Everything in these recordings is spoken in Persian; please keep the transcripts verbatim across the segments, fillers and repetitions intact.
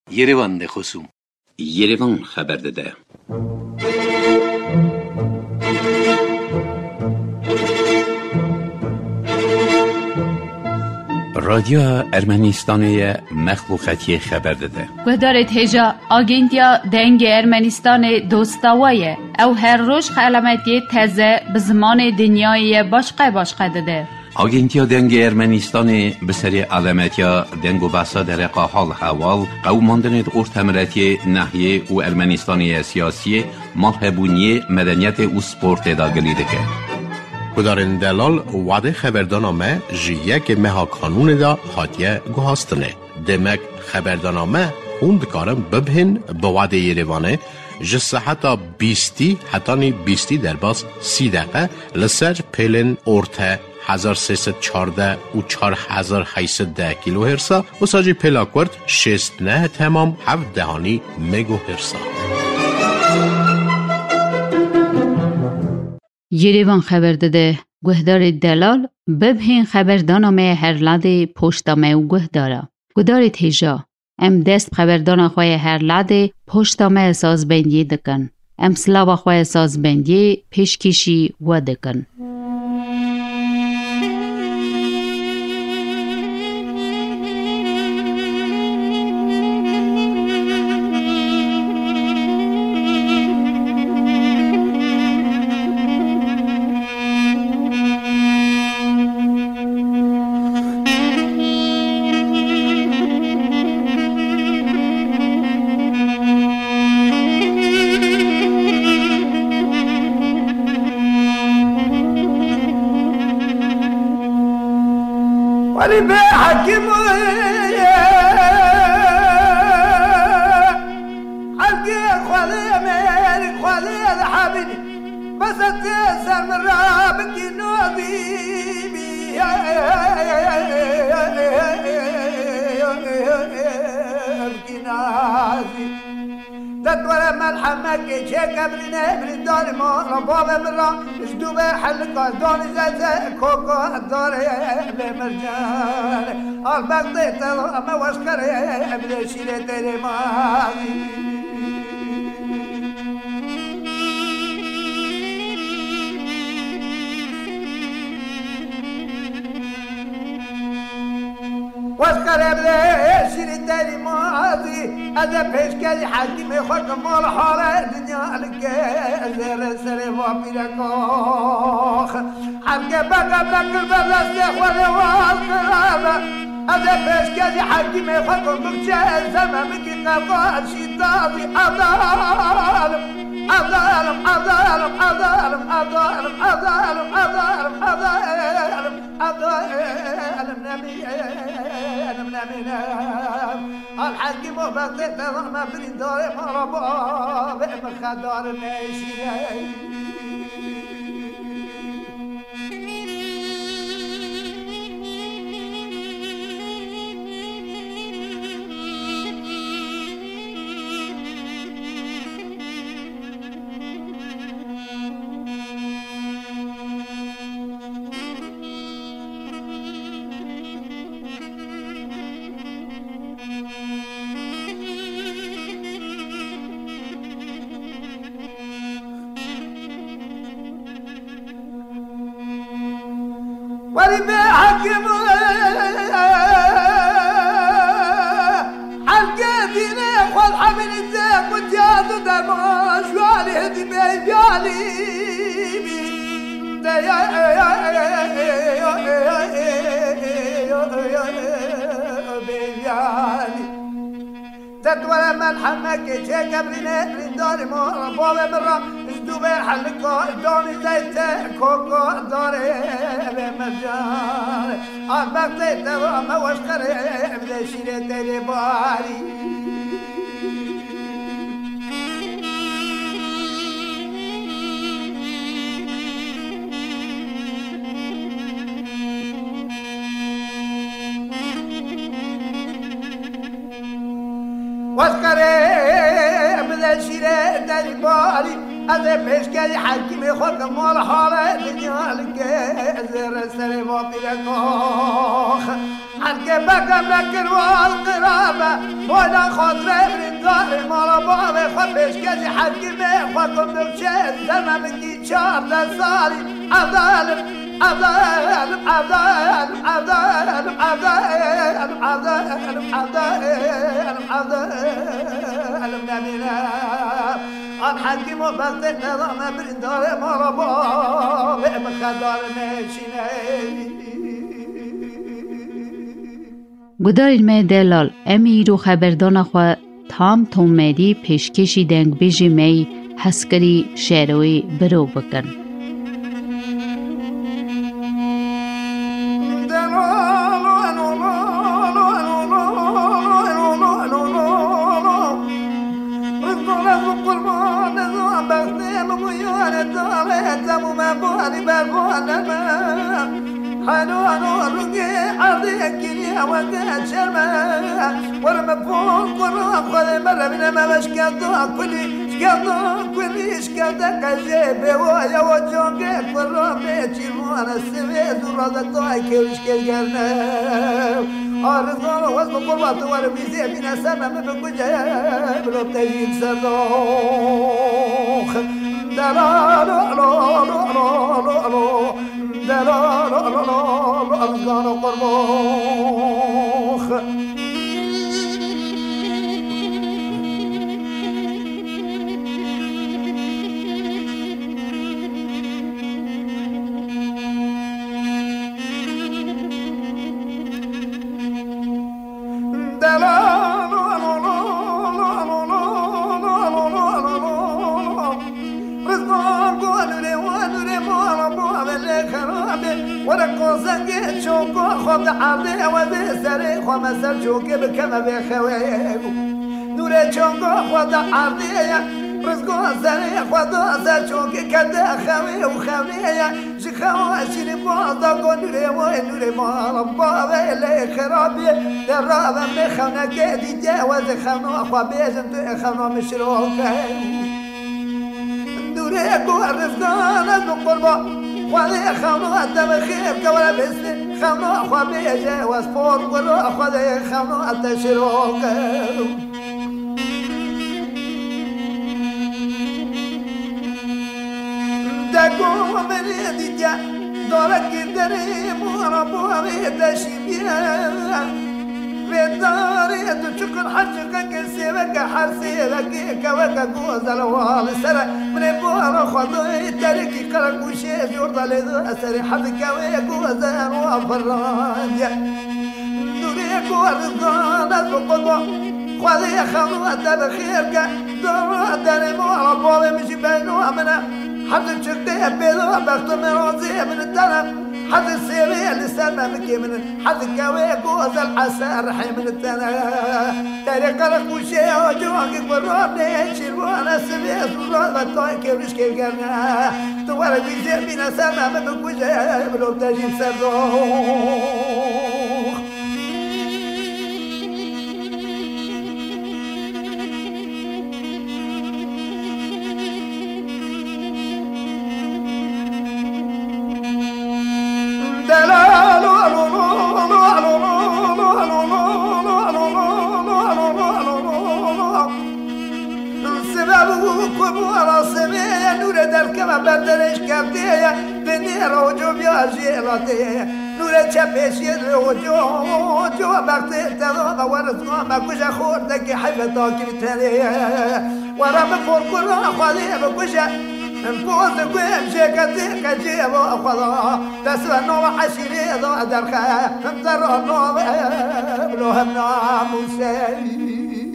Yerevan de خصوم Yerevan خبر داده. رادیو ارمنستان مخلوقاتی خبر داده. گدارت هجا آگنتیا دنگ ارمنستان دوستاویه او هر روز علامتی تازه به زمان دنیای باشقه باشقه داده. آگنتیا دنگ ارمنستان به سری علامتیا دنگ و بحثا در قاحال حوال قوماندنت ارتمرتی نحیه و ارمنستانی سیاسی مالهبونی مدنیت و سپورت داگلی دکه. کدارن دلال وعده خبردانامه جیه که مها کانون دا حاتیه گوهاستنه. دمک خبردانامه خوند کارم ببهن به وعده یریوانه جسه حتی بیستی حتی نی بیستی در باز سی دقیقه لسر پیلن ارته هزار سیصد چارده و چار هزار هیصد ده کیلو هرسا و ساجی پیلاکورد شست نه تمام هفت دهانی مگو هرسا. یریوان خبر داده گهدار دلال ببهین خبردانامه هر لده پشتامه و گهداره. گدار تیجا ام دست خبردان خواه هر لده پشتامه سازبندی دکن. ام سلاو خواه سازبندی پیشکشی و دکن. ولی به حکیم حلقی خوالی میری خوالی حبیبی بس تیسر من را بکی نوزیبی بکی نازی تدور ملحمه که چه قبلی نبری داری ما را بابا من را اشدو به حلقا دانی زیزه کوکا داری به مرجان آل بغضی تلو اما وشکره بده شیره تیری مازی واسكر بلي شيري تاني ماضي هذا بيش كالي حكيم يخرج مال حالة الدنيا لك زير سري وابي لكوخ حكي بقى بلك البلس يخوالي والقرابة هذا بيش كالي حكيم يخرج مكشا زمان مكي قبال شيطاني أظالم أظالم أظالم أظالم أظالم أظالم أظالم أظالم أظالم نبي أنا من أمينام الحكيم وبغضت ما بني داري مربا بهم خدار ناشي ولي بحكم حلقاتيني اخوال حمل الزاق وانتيادو دماش والي هدي بيبيالي بيبيالي تدور ملحمك شي قبل نهر داري مورا بابا مرا اشدو بحلقا دوني زيت كوكو داري بمجاري عباك زيت وما وشكري بدا شيري تيري باري واسكري بدا شيري تيري باري هذا بيش كالي حكيم خلق مال حالة الدنيا لك زير السري وابي لكوخ حلقه بکم لکن و القرابه بودا خاطره برندار مالا بابه خود بشکجی حلقه می خود کم دکشه زرمه بگی چار در سالی عبدالم عبدالم عبدالم عبدالم عبدالم عبدالم عبدالم عبدالم نبینم آن حقی مفقد نظام برندار مالا بابه بخدار نشینه گدارین می دلال امی رو خبردان خو تام تومدی پیشکشی دنگ بیجی می حسکری شهروی برو بکن. ورم فوق ورم خذ مرة من ما بشكلتها كلي شكلتها كلي شكلتها كجيبة ويا وجونك ورم بيتي وانا السبيت ورادتها كل شكل قرنا أرزقنا واسم قربات ورم يزيد من السما ما بكوجه بلو تجيب صدوخ لا لا لا لا لا لا لا لا لا لا أرزقنا قربوخ ورقصك شوكو خد عرضي وبسري خمسر شوكي بكما بخويب نور شوكو خد عرضي رزقو سري خد سر شوكي كدا خوي وخوي شخوا شري بعضا نوري ونوري ما بابا لي خرابي درابا بخونا كدي جاوز خونا خبيز خونا مشروك نوري كو رزقنا بقربا وذي خمنا الدمخير كولا بسني خمنا أخوة بيجي واسبور ولو أخوة ذي خمنا التشروك دقوا من يدي دورك الدريم وربوها بيتشيبيا بداري تشكر حجك كسبك حسيبك كوك جوز الوال سر من بور خدوي تركي كرك وشي جورد لذو أسري حدك ويجوز وفراج نوريك ورزقنا القدوة خذي خلوة بخيرك دور داري مو ربوي مش بينو أمنا حد شكي بيدو بختو من روزي من التنم حد السيري اللي سلمى مكي من حد كوي جوز الحسن رحي من التنا طريق الكوشي وجوك بروني شيلوانا سبيس ورانا تويك وشكي قرنا توارا بيجي بينا سلمى من الكوشي بلو تجيب سروخ كما بدرش كبدية بنير وجو بياجيلاتي نور تشبيش يدرو جو جو بقتي تضوغ ورزقا ما كوشا خوردك حفتاك بتالي ورا بفور كل أخوالي بكوشا نفوز كويم شكتي كجيب أخوضا تسوى نوع حشيري ضوء درخا نمتر نوع بلوهم ناموسي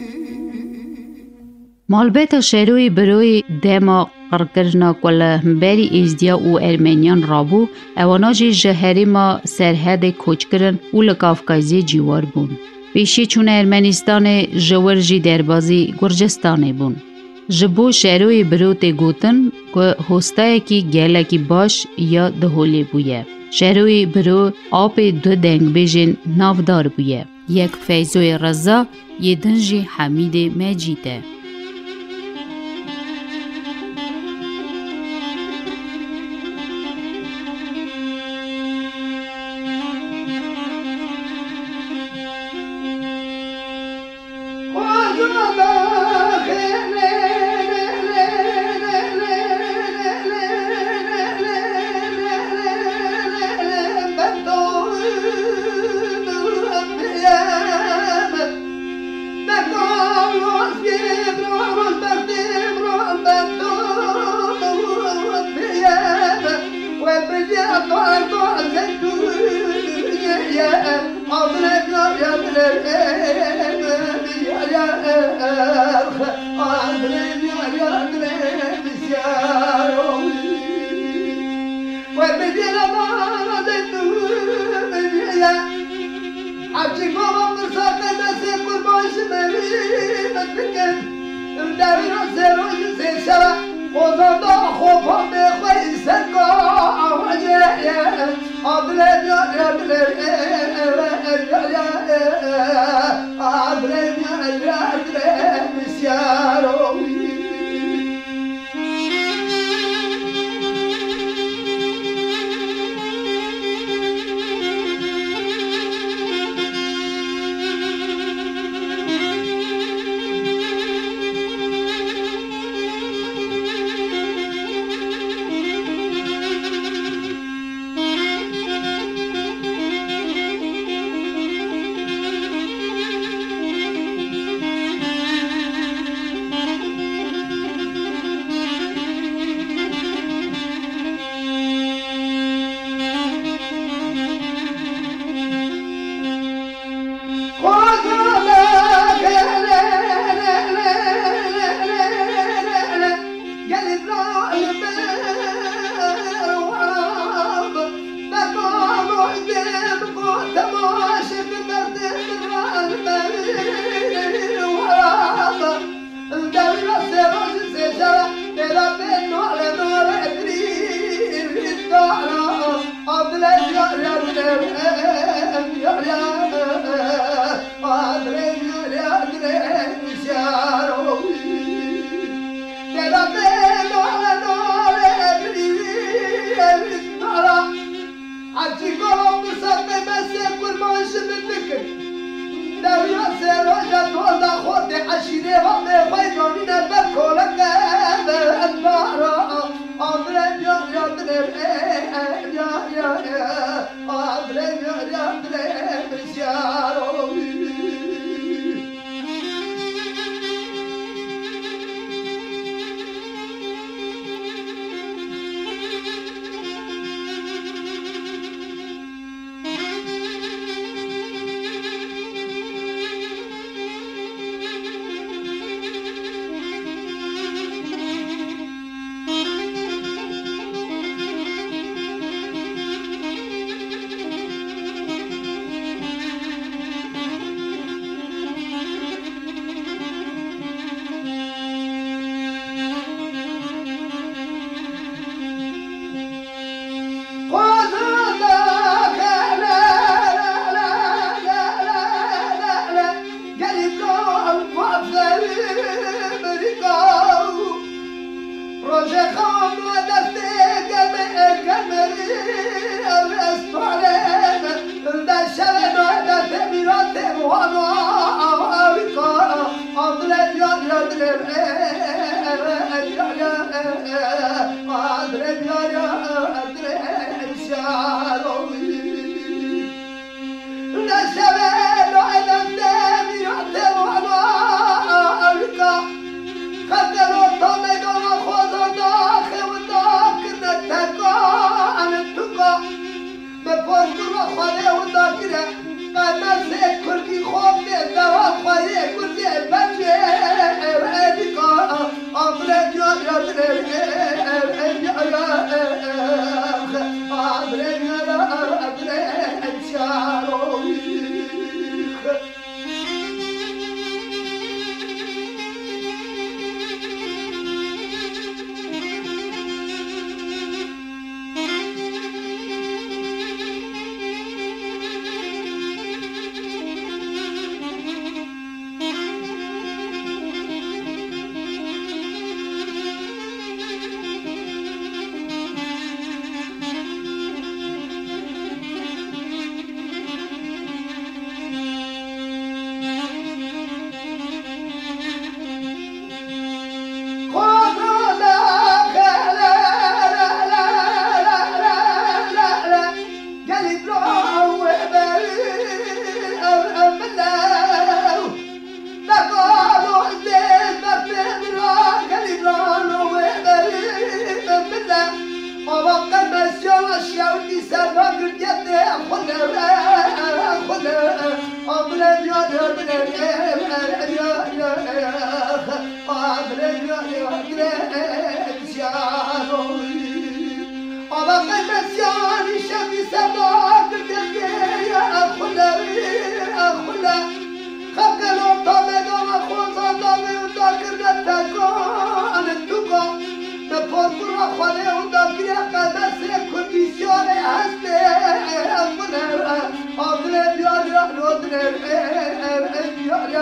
مالبت شروعی بروی دما قرقرنا کل بری ازدیا و ارمنیان رابو اواناجی جهری ما سرحد کوچ کرن و لکافکازی جیوار بون. پیشی چون ارمنستان جورجی دربازی گرجستان بون. جبو شروعی برو تی گوتن که هستای کی گله کی باش یا دهولی بویه. شروعی برو آب دو دنگ بیجن نافدار بویه. یک فیضوی رضا یه دنجی حمید مجیده. گره شاروی آبا قیمسیانی شبی سباک گرگه اخلا اخلا خبگلو تا بدام خوزا داوی و دا کرده تکان توگا به پاسور خاله و دا گره قدس کندیسیون هسته اخلا آدره بیاره رودره بیاره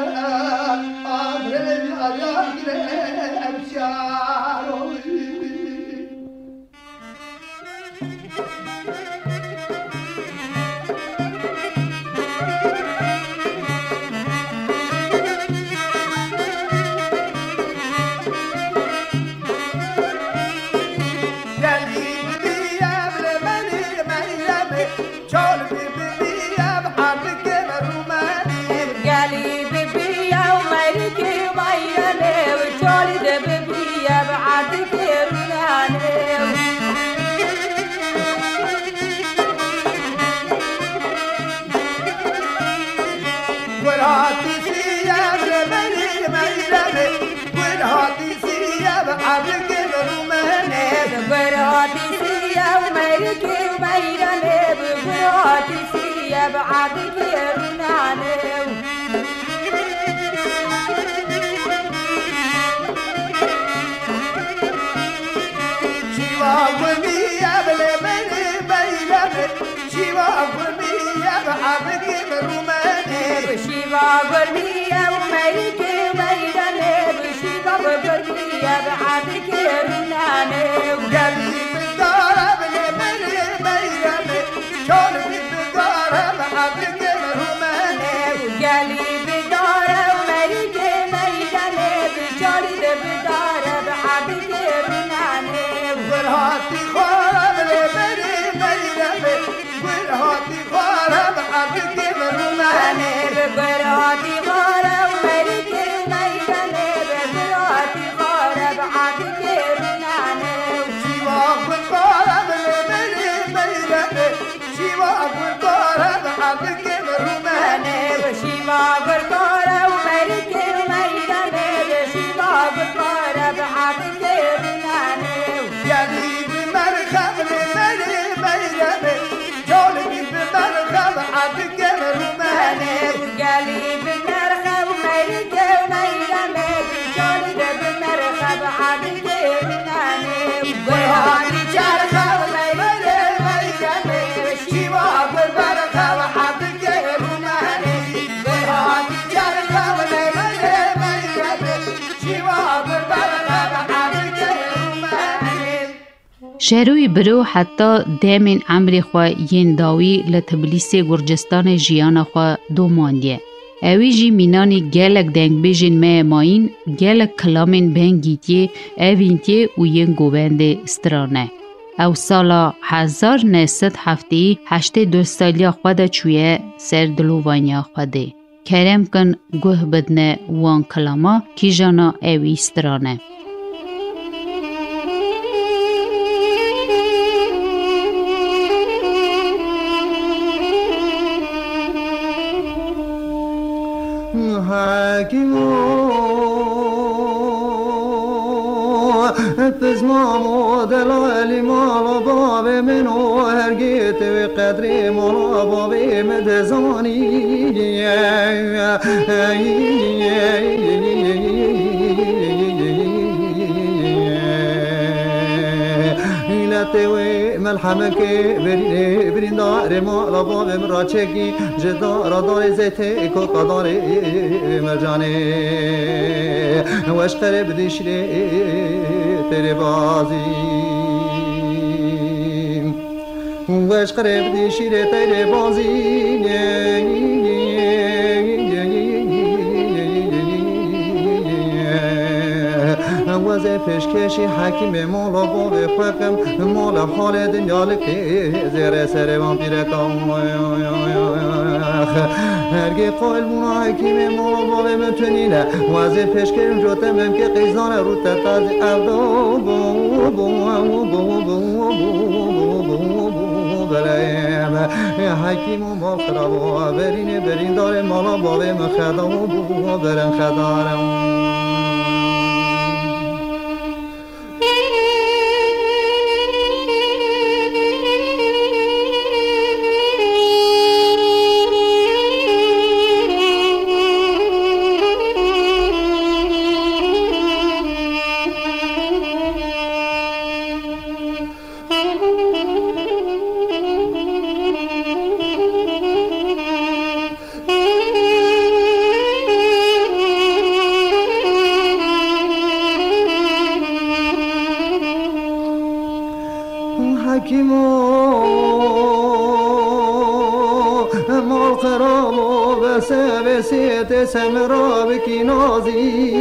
آدره بیاره گره شاروی بعدك يرناني شيوا قلبي يا بلبني بيلبي شيوا قلبي يا بعدك يرناني شيوا قلبي يا وميك بيلبي شيوا قلبي يا بعدك يرناني قلبي بالدار بلبني بيلبي شلبي بعدك مرهمانه وقالي بداره ومريك ميدانه بجاري بداره بعدك رنانه ورهاتي خارب لبري ميدانه ورهاتي خارب بعدك مرهمانه ورهاتي خارب ومريك ميدانه ورهاتي خارب بعدك رنانه شيوا خارب لبري ميدانه شيوا خارب بعدك مرهمانه وشيوا بركاره ومريك ميدانه وشيوا بركاره بعدك رنانه يعني بمرخب لبري ميدانه جولي بمرخب بعدك مرهمانه وقالي بالمرخب ومريك ميدانه جولي بالمرخب بعدك رنانه وهاني جرخه ومريك ميدانه شيوا بالبرخه وحدك رمانه وهاني جرخه ومريك ميدانه شيوا بالبرخه وحدك رمانه شهروی برو حتی دامن عمری خو ین داوی لتبلیس گرجستان جیان خو دو ماندیه. اوی جی مینانی گلک دنگ بیجین مه ماین گلک کلامین بنگیتیه اوینتیه و ین گوبند استرانه. او سالا هزار نهصد هفته هشت دو سالیا خود چویه سر دلووانیا خوده. کرم کن گوه بدنه وان کلاما کی جانا اوی استرانه. تزمام دلالي مالا بابي منو هرقيت وقدري مالا بابي مدزاني توي ملحمك بري بري دار مالا بابي مراچكي جدار دار زيتي كوكا دار مرجاني واش قرب دشري تري بازي واش قرب دشري تري بازي وزه پشکشی حکیم مولا باب خوکم مولا حال دنیا لکی زیر سر وامپیر کام هرگی قائل مولا حکیم مولا باب متونینه وزه پشکشی جوتمم که قیزان رو تتاز افدو بو بو بو بو بو بو بلایم حکیم و مال خرابا برین برین داره مولا باب مخدا بو برن خدارم خراب و بس بسیت سمرا بکی نازی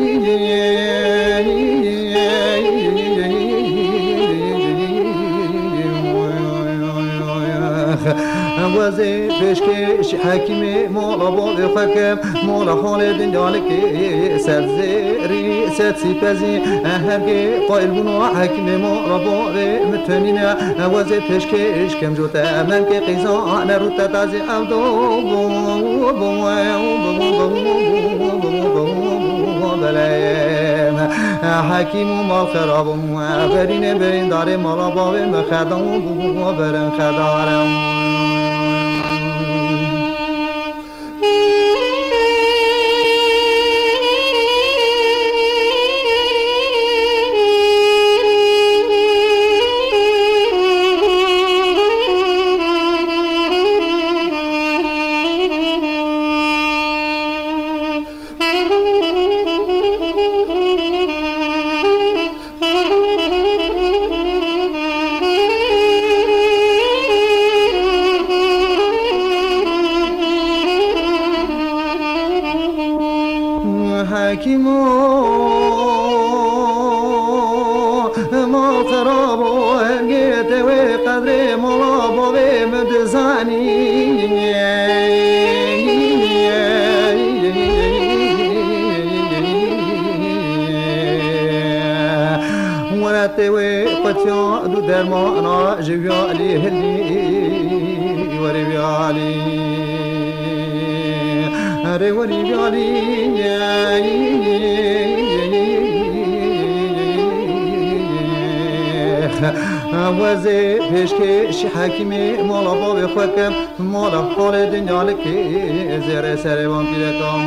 وزي بشكش حكيمي مولا بوغي حكم مولا حال دنيالك سرزيري ساتسي بازي هرقي قائل بنو حكيمي مولا بوغي متنينا وزي بشكش كم جوتا منك قيزان روتا تازي عبدو بو بو حكيم ما خراب برين برين دار مولا بوغي مخدم بو برن خدارم درمانا جبيالي هلي وري بيالي هري وري بيالي وزي بيشكي حكيمي مولا بابي خوكم مولا حال دنيا لك زير سري وانتلكم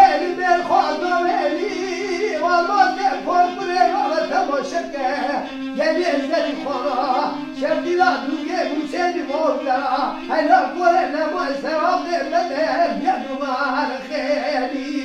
شكه یعنی ازدی خورا شبدی را دوگه موسیدی مولا هلا کوره نمو سراب بده بیادو مار خیلی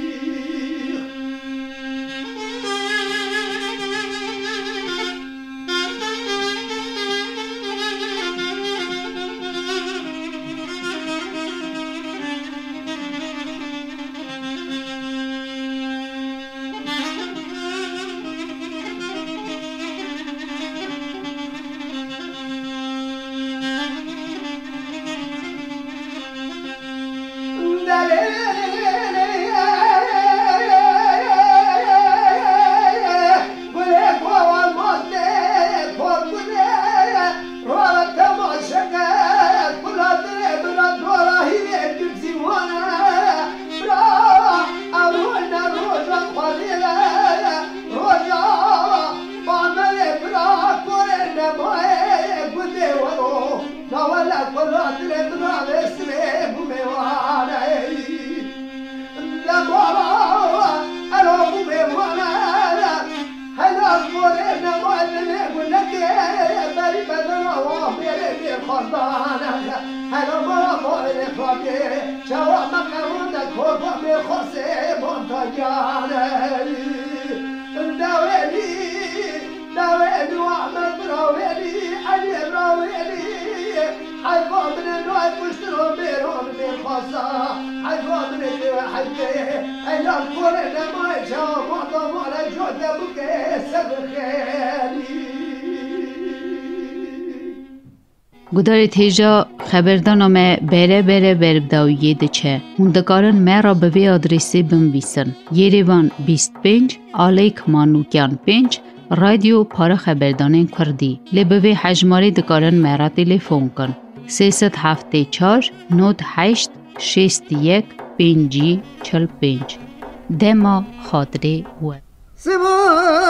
گوداری تیجا خبردانامه بره بره بربداویه دچه هندکارن مرا به وی آدرسی بنویسن یریوان بیست و پنج آلیک مانوکیان پنج رادیو پارا خبردان کردی لبوی حجماری دکارن مرا تلفون کن سیصد هفته چار نود هشت شست یک پنجی چل پنج دما خاطره و سما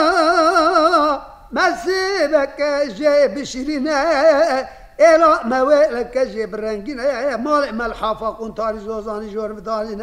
مسیبک جیب شیرینه ایلا مویلک جیب رنگینه مال ملحافه کن تاری زوزانی جور بدانینه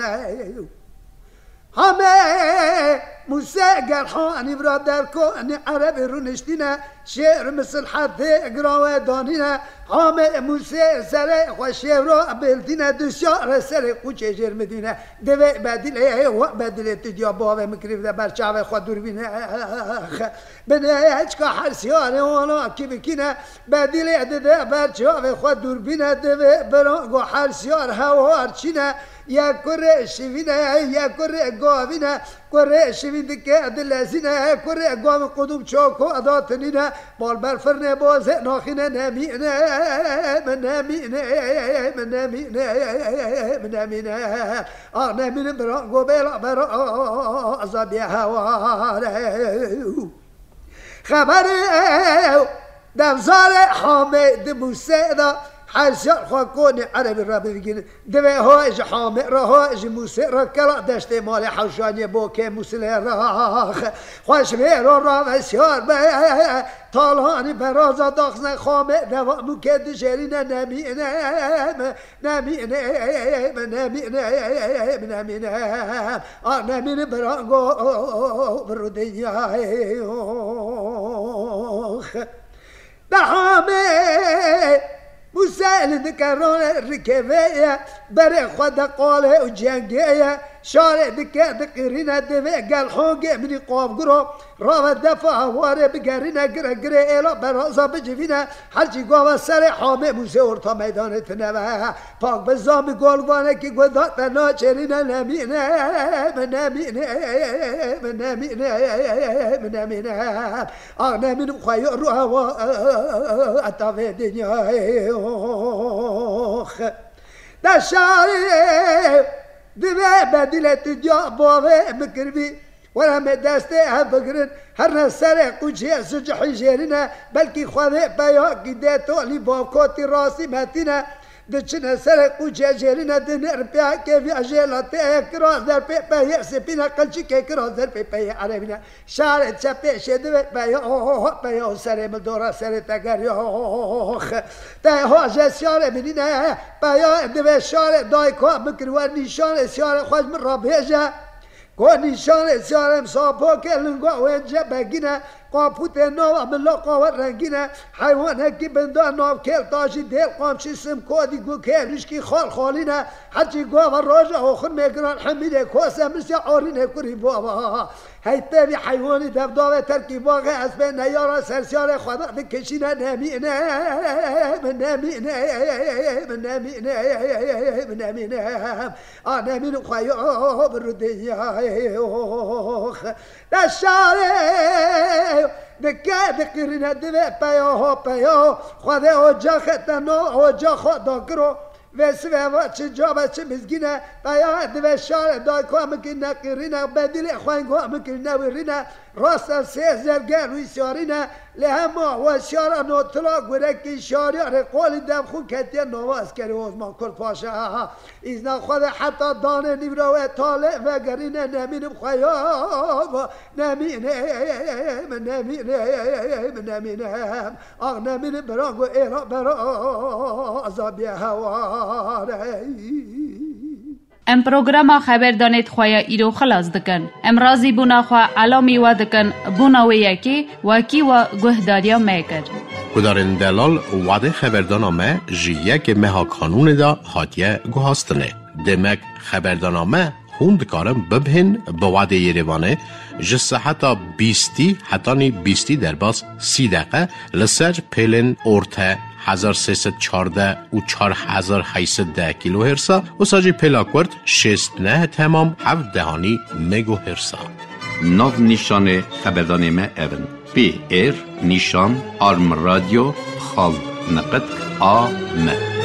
همه موسى قال حاني برادر كوني عربي رونشتنا شعر مثل حتى اقراوه دانينا همه موسى سري وشعر بلدنا دو شعر سري قوچه جرمدينا دوه بدله و بدله تديا بابه مكريف ده برچاوه خود دور بينا بنه هچكا حرسيانه وانا كي بكينا بدله ده برچاوه خود دور بينا دوه برانگو حرسيار هوار چينا یا کره شوینه یا کره گاوینه کره شوین دکه دلزینه کره گاو قدوم چاکو اداتنینه بال برفرنه بازه ناخینه نمینه من نمینه من نمینه من نمینه آه نمینه برا گوبیلا برا عذابی هواره خبره دمزار حامد موسیٰ دا حرسيار خاكوني عربي رابي بيجين دبي هاج حامئ راهاج موسى ركلا دشت مالي حوشاني بوكي موسى راخ خوش بيرو رافسيار بي طالهاني برازا داخزن خامئ دوا مكد شرينا نمينا نمينا نمينا نمينا اه نمينا برانغو برو دنيا دحامي موسى ذكرون الركبية بري خد قاله وجنجية شارع دكا دقيرينا دفع قال حوقي مني قواب قرو رابا دفع واري بقارينا قرى قرى إلا برازا بجفينا حالشي قواب سري حامي موسى ورطا ميدان تنبا باق بزامي قولوانا كي قدات ناچرينا نمينا من نمينا من نمينا من نمينا آغنا من خيو روها أتافي دنيا دا شاري دبي بدلة تجا بابه مكربي ولا مدسته هفكرن هر نسره قوچه سجحي جيرنا بلكي خواهي بيا قده تولي بابكوتي راسي متينه دچنه سر قوچه جيرنا دنر بيا كيفي اجيلاتي كراز در بي بيا سپينا قلچي كي كراز در بي بيا عربينا شعر چپه شده بيا بيا سر مدورا سر تگريا تا هاجه شعر منينه بيا دبي شعر دايكو مكروان نشان شعر خوش من رابيجه کو نشان شعرم صاحبو که لنگو وینجا بگینه قاپوت نو ملا قاور رنگینه حیوان کی بندا نو کل تاجی دل قامچی سم کودی گو کلش کی خال خالینه حجی گو و راجع آخر میگران حمیده کوسه مرسی آرینه کری بابا هی تبی حیوانی دبداوه ترکی باقی از به نیارا سرسیار خدا بکشینه نمینه من نمینه من نمینه من نمینه آه نمینه خواهی برودی دشاره دکه دقیرینه دوه پیاه پیاه خدا اوجا خطنو اوجا خدا کرو وسه و چه جا بچه مزگینه بیا دوه شار دای که ممکن نقیرینه بدیل خوان که ممکن نویرینه راست سه زرگن روی سیارینه لهما و شار نوتلا گرکی شاریار قولی دم خون کتیه نواز کری وزمان کرد پاشا ایزنا خود حتی دانه نیورا و طالع و گرینه نمینم خیاب نمینه من نمینه من نمینه آق نمینه برانگو ایرا برا عذابی هواره ام پروگرام خبر دانید خواه ایرو خلاص دکن ام رازی بونا خواه علامی و دکن بونا و یکی وکی و گهداریا میکر گدارن دلال وعده خبردانامه جی یک مها کانون دا هاتیه گوهاستنه دمک خبردانامه خوند کارم ببهن به وعده یریوانه جسه حتی بیستی حتی نی بیستی در باز سی دقیقه لسر پیلن ارته هزار سیصد چارده و چار هزار هیصد ده کیلو هرسا و ساجی پلاکورد شست نه تمام هفت دهانی مگو هرسا ناو نیشان خبردانامه اون پی ایر نیشان آرم رادیو خال نقد آ م